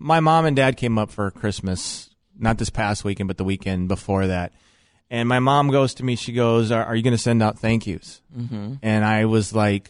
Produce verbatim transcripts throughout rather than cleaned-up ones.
my mom and dad came up for Christmas, not this past weekend, but the weekend before that. And my mom goes to me, she goes, are, are you going to send out thank yous? Mm-hmm. And I was like,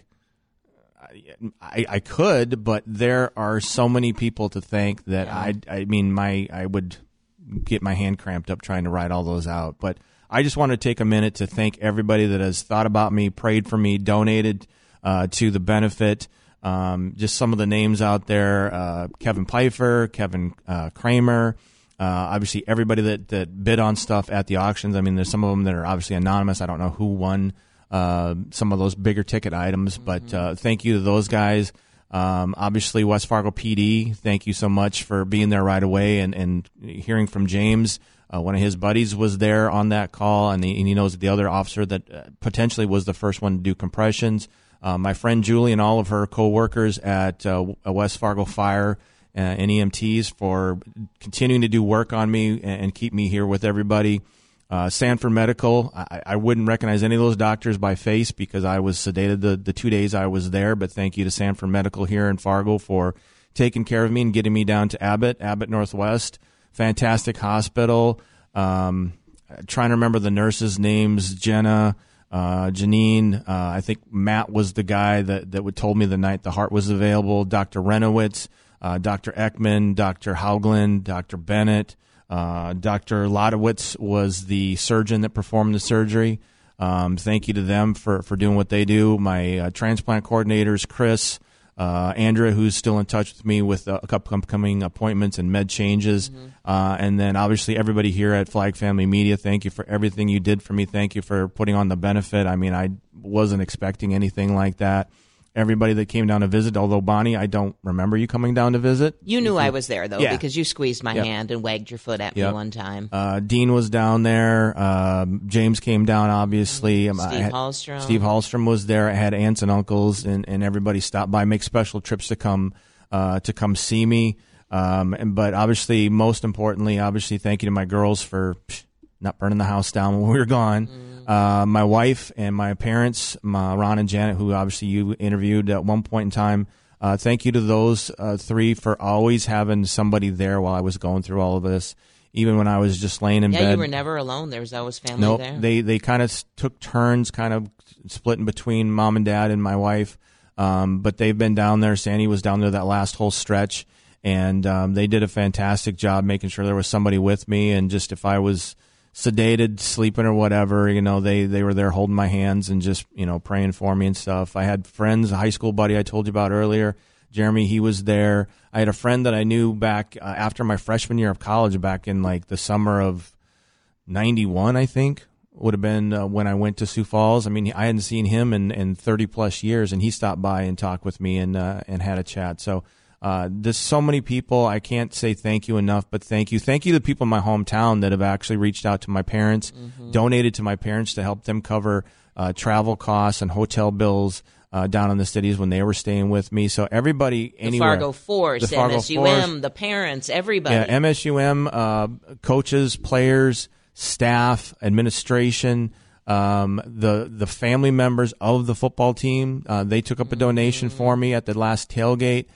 I, I could, but there are so many people to thank that yeah. I, I mean, my I would get my hand cramped up trying to write all those out. But I just want to take a minute to thank everybody that has thought about me, prayed for me, donated uh, to the benefit. Um, just some of the names out there, uh, Kevin Pfeiffer, Kevin uh, Kramer, uh, obviously everybody that, that bid on stuff at the auctions. I mean, there's some of them that are obviously anonymous. I don't know who won uh, some of those bigger ticket items, mm-hmm. but uh, thank you to those guys. Um, obviously, West Fargo P D, thank you so much for being there right away and, and hearing from James. Uh, one of his buddies was there on that call, and he, and he knows that the other officer that uh, potentially was the first one to do compressions. Uh, my friend Julie and all of her co-workers at uh, West Fargo Fire uh, and E M Ts for continuing to do work on me and, and keep me here with everybody. Uh, Sanford Medical, I, I wouldn't recognize any of those doctors by face because I was sedated the, the two days I was there, but thank you to Sanford Medical here in Fargo for taking care of me and getting me down to Abbott, Abbott Northwest. Fantastic hospital. Um, trying to remember the nurses' names, Jenna, Uh, Janine, uh, I think Matt was the guy that, that would told me the night the heart was available. Doctor Renowitz, uh, Doctor Ekman, Doctor Hauglin, Doctor Bennett, uh, Doctor Lodowitz was the surgeon that performed the surgery. Um, thank you to them for, for doing what they do. My uh, transplant coordinators, Chris, uh, Andrea, who's still in touch with me with a couple upcoming appointments and med changes. Mm-hmm. Uh, and then obviously everybody here at Flag Family Media, thank you for everything you did for me. Thank you for putting on the benefit. I mean, I wasn't expecting anything like that. Everybody that came down to visit, although Bonnie, I don't remember you coming down to visit. You knew I was there, though, yeah. because you squeezed my yep. hand and wagged your foot at yep. me one time. Uh, Dean was down there. Uh, James came down, obviously. Steve I had, Hallstrom. Steve Hallstrom was there. I had aunts and uncles, and, and everybody stopped by, make special trips to come uh, to come see me. Um, and, but obviously, most importantly, obviously, thank you to my girls for psh, not burning the house down when we were gone. Mm. Uh, my wife and my parents, my Ron and Janet, who obviously you interviewed at one point in time. Uh, thank you to those uh, three for always having somebody there while I was going through all of this. Even when I was just laying in yeah, bed. Yeah, you were never alone. There was always family nope, there. They they kind of took turns, kind of splitting between mom and dad and my wife. Um, but they've been down there. Sandy was down there that last whole stretch. And um, they did a fantastic job making sure there was somebody with me. And just if I was sedated, sleeping or whatever, you know, they, they were there holding my hands and just, you know, praying for me and stuff. I had friends, a high school buddy I told you about earlier, Jeremy, he was there. I had a friend that I knew back uh, after my freshman year of college back in like the summer of ninety-one, I think, would have been uh, when I went to Sioux Falls. I mean, I hadn't seen him in, in thirty plus years, and he stopped by and talked with me and uh, and had a chat. So Uh, there's so many people. I can't say thank you enough, but thank you. Thank you to the people in my hometown that have actually reached out to my parents, mm-hmm. donated to my parents to help them cover uh, travel costs and hotel bills uh, down in the cities when they were staying with me. So everybody the anywhere. Fargo Force, the Fargo M S U M, Force, the parents, everybody. Yeah, M S U M, uh, coaches, players, staff, administration, um, the the family members of the football team. Uh, they took up a donation mm-hmm. for me at the last tailgate.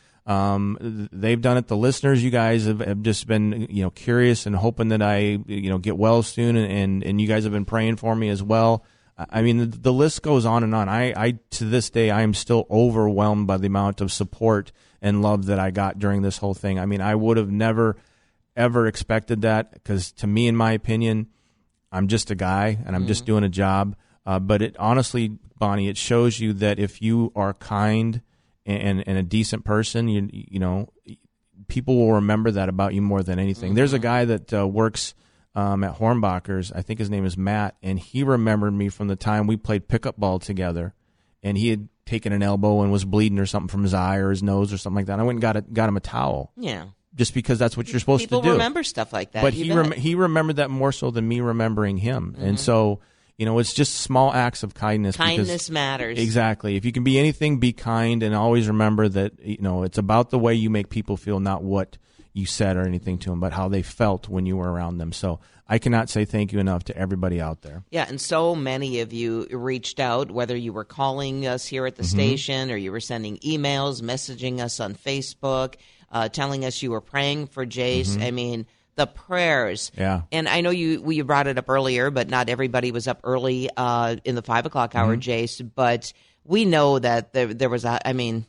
Um, they've done it. The listeners, you guys have, have just been, you know, curious and hoping that I, you know, get well soon. And, and, and you guys have been praying for me as well. I mean, the, the list goes on and on. I, I, to this day, I am still overwhelmed by the amount of support and love that I got during this whole thing. I mean, I would have never, ever expected that because to me, in my opinion, I'm just a guy and I'm mm-hmm. just doing a job. Uh, but it honestly, Bonnie, it shows you that if you are kind And, and a decent person, you you know, people will remember that about you more than anything. Mm-hmm. There's a guy that uh, works um, at Hornbachers. I think his name is Matt, and he remembered me from the time we played pickup ball together, and he had taken an elbow and was bleeding or something from his eye or his nose or something like that. I went and got a, got him a towel. Yeah. Just because that's what you're supposed people to do. People remember stuff like that. But he rem- he remembered that more so than me remembering him, mm-hmm. and so. You know, it's just small acts of kindness. Kindness because, matters. Exactly. If you can be anything, be kind, and always remember that, you know, it's about the way you make people feel, not what you said or anything to them, but how they felt when you were around them. So I cannot say thank you enough to everybody out there. Yeah, and so many of you reached out, whether you were calling us here at the mm-hmm. station or you were sending emails, messaging us on Facebook. uh, telling us you were praying for Jace. Mm-hmm. I mean, the prayers. Yeah. And I know you you brought it up earlier, but not everybody was up early uh, in the five o'clock hour, Mm-hmm. Jace. But we know that there, there was a, I mean,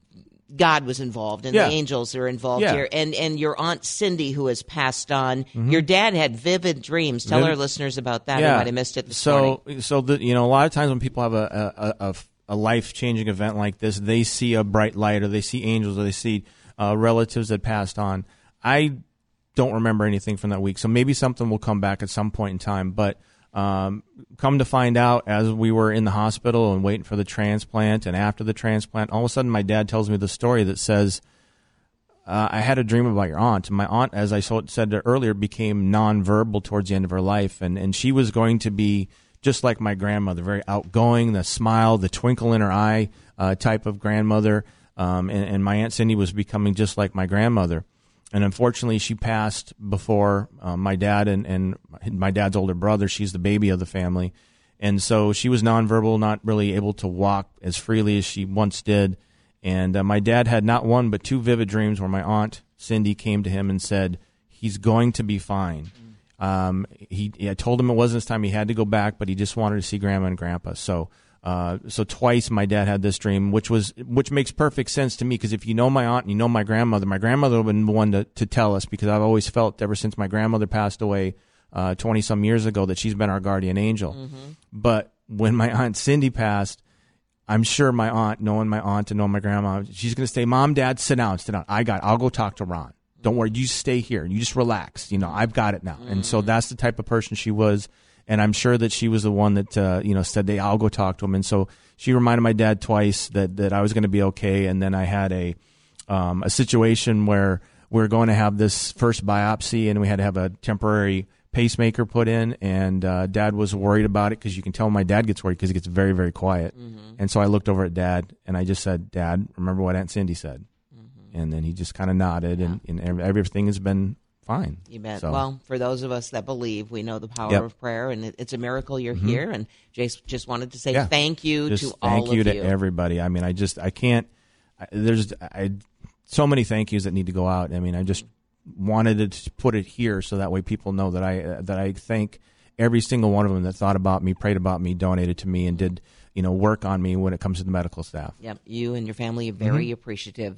God was involved and Yeah. the angels are involved Yeah. here. And and your Aunt Cindy, who has passed on, your dad had vivid dreams. Tell Vivid- our listeners about that. I Yeah. might have missed it this so, morning. So, the, you know, a lot of times when people have a, a, a, a life-changing event like this, they see a bright light or they see angels or they see uh, relatives that passed on. I don't remember anything from that week, so maybe something will come back at some point in time. But um, come to find out, as we were in the hospital and waiting for the transplant and after the transplant, all of a sudden my dad tells me the story that says, Uh, I had a dream about your aunt. And my aunt, as I so- said earlier, became nonverbal towards the end of her life. And, and she was going to be just like my grandmother, very outgoing, the smile, the twinkle in her eye uh, type of grandmother. Um, and, and my Aunt Cindy was becoming just like my grandmother. And unfortunately, she passed before uh, my dad and, and my dad's older brother. She's the baby of the family. And so she was nonverbal, not really able to walk as freely as she once did. And uh, my dad had not one but two vivid dreams where my Aunt Cindy came to him and said, he's going to be fine. Mm. Um, he, I told him it wasn't his time. He had to go back, but he just wanted to see Grandma and Grandpa. So uh, so twice my dad had this dream, which was which makes perfect sense to me, because if you know my aunt and you know my grandmother, my grandmother would have been the one to, to tell us, because I've always felt ever since my grandmother passed away uh, twenty-some years ago that she's been our guardian angel. Mm-hmm. But when my Aunt Cindy passed, I'm sure my aunt, knowing my aunt and knowing my grandma, she's going to say, Mom, Dad, sit down, sit down. I got it. I'll go talk to Ron. Don't worry. You stay here. You just relax. You know, I've got it now. Mm. And so that's the type of person she was. And I'm sure that she was the one that, uh, you know, said, hey, I'll go talk to him. And so she reminded my dad twice that, that I was going to be okay. And then I had a, um, a situation where we we're going to have this first biopsy, and we had to have a temporary pacemaker put in, and uh, Dad was worried about it, because you can tell my dad gets worried because he gets very, very quiet. Mm-hmm. And so I looked over at Dad, and I just said, Dad, remember what Aunt Cindy said? Mm-hmm. And then he just kind of nodded, yeah. and, and everything has been fine. You bet. So. Well, for those of us that believe, we know the power Yep. of prayer, and it, it's a miracle you're mm-hmm. here. And Jace just wanted to say yeah. thank you just to thank all you of to you. everybody. I mean, I just, I can't, I, there's I, so many thank yous that need to go out. I mean, I just wanted to put it here so that way people know that I uh, that I thank every single one of them that thought about me, prayed about me, donated to me, and did, you know, work on me when it comes to the medical staff. Yep, you and your family are very mm-hmm. appreciative.